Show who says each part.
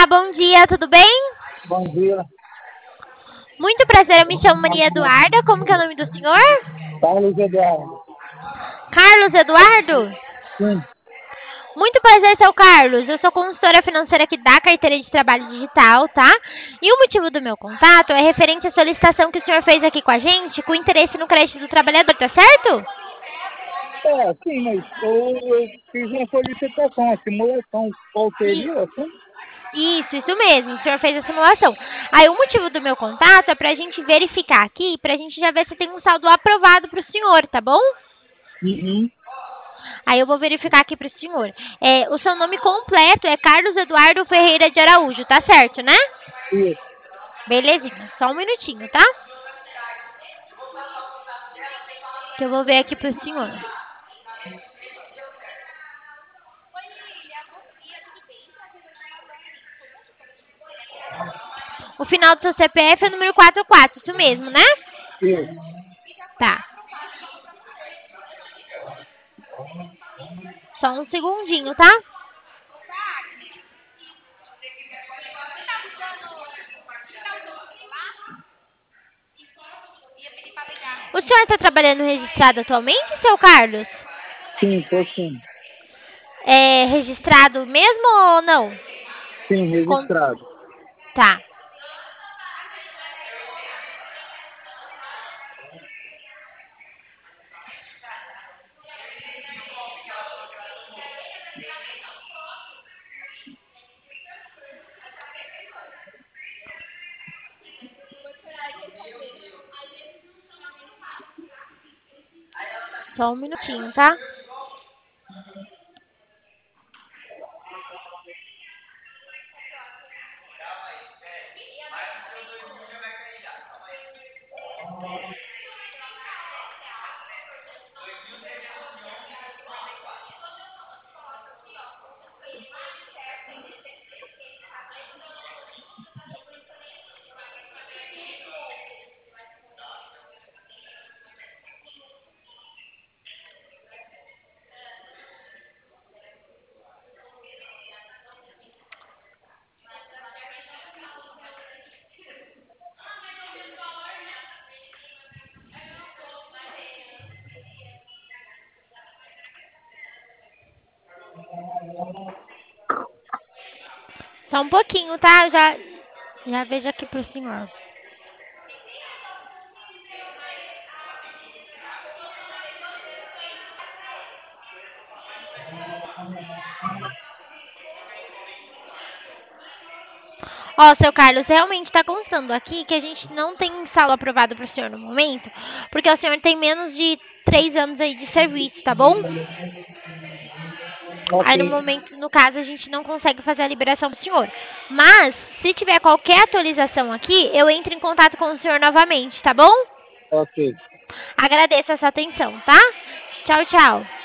Speaker 1: bom dia, tudo bem?
Speaker 2: Bom dia.
Speaker 1: Muito prazer, eu me chamo Maria Eduarda, como que é o nome do senhor?
Speaker 2: Carlos Eduardo.
Speaker 1: Carlos Eduardo?
Speaker 2: Sim.
Speaker 1: Muito prazer, seu Carlos. Eu sou consultora financeira aqui da Carteira de Trabalho Digital, tá? E o motivo do meu contato é referente à solicitação que o senhor fez aqui com a gente, com interesse no crédito do trabalhador, tá certo?
Speaker 2: Sim, mas eu fiz uma solicitação, uma simulação. Qual
Speaker 1: E-
Speaker 2: seria, assim?
Speaker 1: Isso mesmo, o senhor fez a simulação. Aí o motivo do meu contato é pra gente verificar aqui, pra gente já ver se tem um saldo aprovado pro senhor, tá bom?
Speaker 2: Uhum.
Speaker 1: Aí eu vou verificar aqui pro senhor. O seu nome completo é Carlos Eduardo Ferreira de Araújo, tá certo, né?
Speaker 2: Isso.
Speaker 1: Belezinha, só um minutinho, tá? Que eu vou ver aqui pro senhor. O final do seu CPF é o número 44, isso mesmo, né?
Speaker 2: Isso.
Speaker 1: Tá. Só um segundinho, tá? O senhor tá trabalhando registrado atualmente, seu Carlos?
Speaker 2: Sim, tô sim.
Speaker 1: É registrado mesmo ou não?
Speaker 2: Sim,
Speaker 1: Com-
Speaker 2: registrado.
Speaker 1: Tá. Só um minutinho, tá? Só um pouquinho, tá? Eu já vejo aqui pro senhor. Ó, seu Carlos, realmente está constando aqui que a gente não tem saldo aprovado para o senhor no momento, porque o senhor tem menos de 3 anos aí de serviço, tá bom?
Speaker 2: Ok.
Speaker 1: Aí no momento, no caso, a gente não consegue fazer a liberação pro senhor. Mas, se tiver qualquer atualização aqui, eu entro em contato com o senhor novamente, tá bom?
Speaker 2: Ok.
Speaker 1: Agradeço essa atenção, tá? Tchau, tchau.